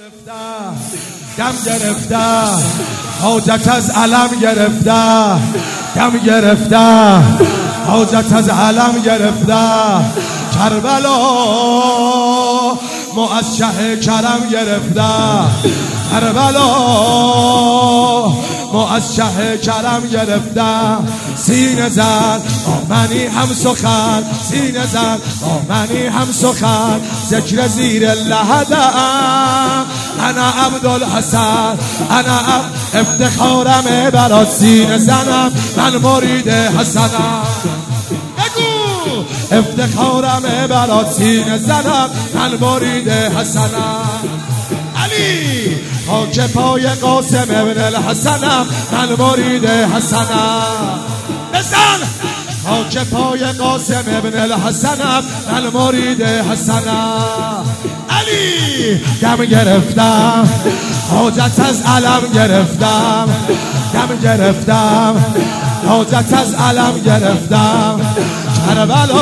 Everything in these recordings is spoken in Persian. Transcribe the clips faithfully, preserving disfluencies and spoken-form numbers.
دم گرفته حاجت از علم گرفته، دم گرفته حاجت از علم گرفته، کربلا موشح کرم گرفته، کربلا موشح کرم گرفته، سینه زد آمنی هم سخن، سینه زد آمنی هم سخن، ذکر زیر لحدم انا عبدالحسن، انا افتخارم برات، سینه زنم من مرید حسنم، بگو افتخارم برات، سینه زنم من مرید حسنم، علی خاک پای قاسم ابن الحسنم من مرید حسنم، بزن خاک پای قاسم ابن الحسنم من مرید حسنم، علی دم گرفتم حاجت از علم گرفتم، دم گرفتم حاجت از علم گرفتم، کربلا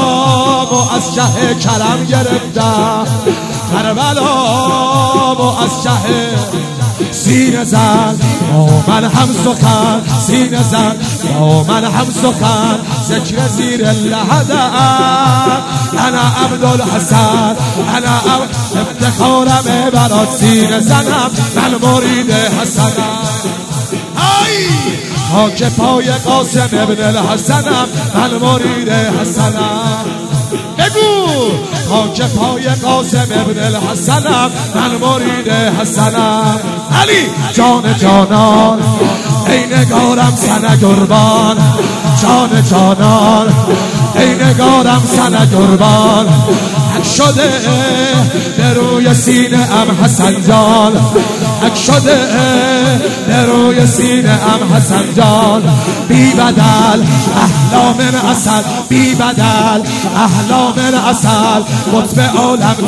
موشح کرم گرفتم، کربلا موشح سینه زد من هم سخن، سینه زد من هم سخن، ذکر زیر لحدم انا عبدالحسن، انا افتخارم برات، سینه زنم من مرید حسنم، ای خاک پای قاسم ابن الحسنم من مرید حسنم، بگو خاک پای قاسم ابن الحسنم من مرید حسنم، علی جان جانان ای نگارم سن قربان، جان جانان ای نگارم سن قربان، حک شده به روی سینه ام حسن جان، حک شده به روی سینه ام حسن جان، بی بدل احلام اصل، بی بدل احلام اصل، قطب عالم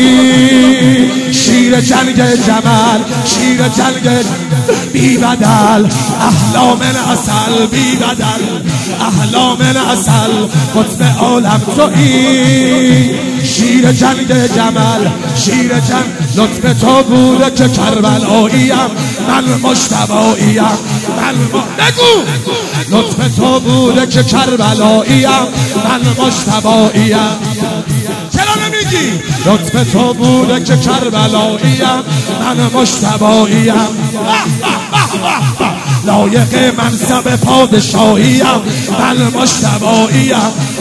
تویی، شیر جنگ جمل، شیر جنگ بی بدل احلام اصل، بی بدل احلام اصل، قطب عالم تویی، شیر جنگ جمل، شیر جنگ لطف تو بوده که کربلاییم من مجتباییم، من بگو لطف تو بوده که کربلاییم من مجتباییم، چرا نمیگی لطف تو بوده که کربلاییم من مجتباییم، لایق منصب پادشاهیم من مجتباییم،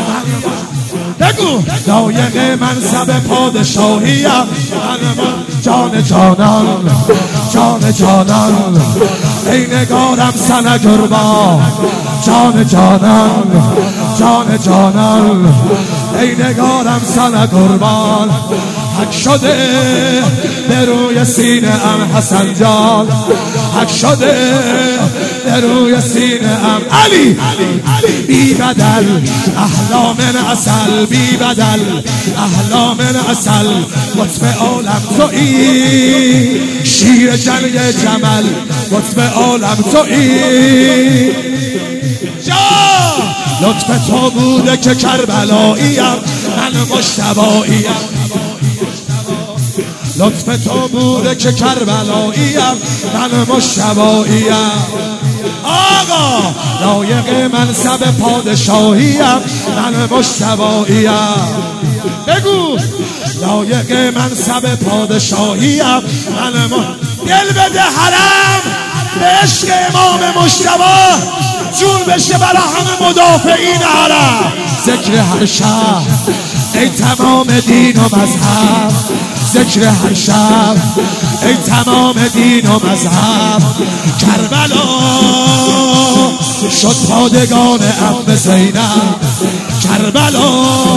بگو لایق منصب پادشاهیم من جان جانان، جان جانان ای نگارم سن قربان، جان جانان، جان جانان ای نگارم سن قربان، حک شده به روی سینه ام حسن جان، حک شده به روی سینه ام علی، بی بدل احلام اصل، بی بدل احلام اصل، قطب عالم تویی، شیر جنگ جمل، قطب عالم تویی، جا لطف تو بوده که کربلاییم من مجتباییم، لطف تو بوده که کربلاییم من مجتباییم، آقا لایق منصب پادشاهیم من مجتباییم، بگو لایق منصب پادشاهیم من م... دل بده حرم به عشق امام مجتبی، جون بشه برای همه مدافعین حرم، ذکر هر شب ای تمام دین و مذهب، ذکر هر شب ای تمام دین و مذهب، کربلا شد پادگان عم زینب، کربلا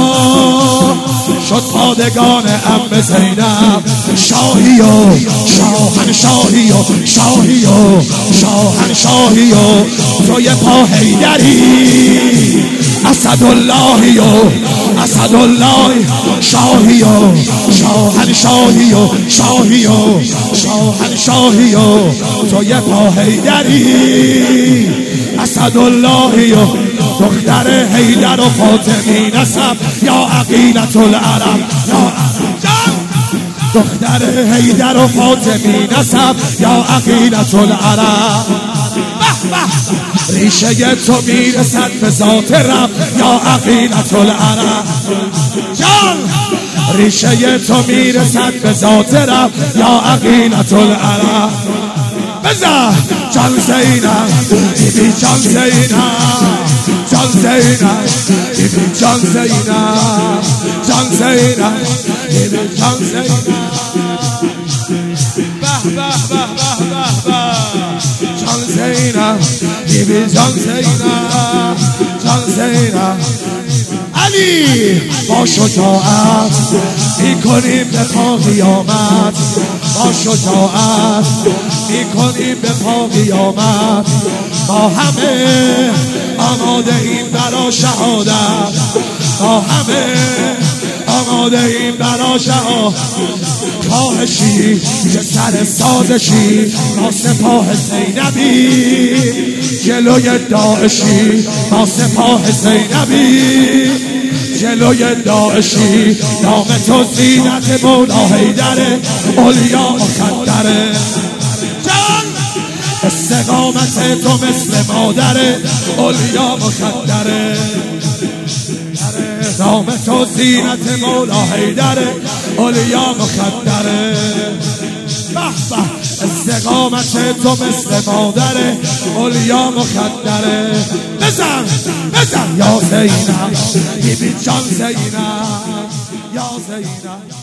شد پادگان عم زینب، شاهی و شاهنشاهی و شاهی و شاهنشاهی و توی پا حیدری، اسداللهی و اسدالله، شاهی و شاهنشاهی و شاهی و شاهنشاهی و توی پا حیدری، اسداللهی و دختر حیدر و فاطمی نسب، یا عقیلة العرب، یا جان دختر حیدر و فاطمی نسب یا عقیلة العرب. ریشه تو میرسد به ذات رب یا عقیلة العرب. جان ریشه تو میرسد به ذات رب یا عقیلة العرب. بزن جان زینب بیبی جان زینب جان زینب بیبی جان زینب جان زینب بیبی جان زینب. به به به به به به جان زینب بیبی جان زینب جان زینب. علی با شجاعت میکنیم به پا قیامت، با شجاعت میکنیم به پا قیامت. ما همه آماده ایم برا شهادت، ما همه آماده ایم برا شهادت. کاهشی که سر سازشی ما سپاه زینبی، جلوی داعشی ما سپاه زینبی، جلوی داعشی نام تو زینت مولا حیدره اولیا مخدره. جان استقامت تو مثل مادره اولیا مخدره. نام تو زینت مولا حیدره اولیا مخدره. به به استقامت تو مثل مادره اولیا مخدره. بزن بزن یا زینب بیبی جان زینب یا زینب.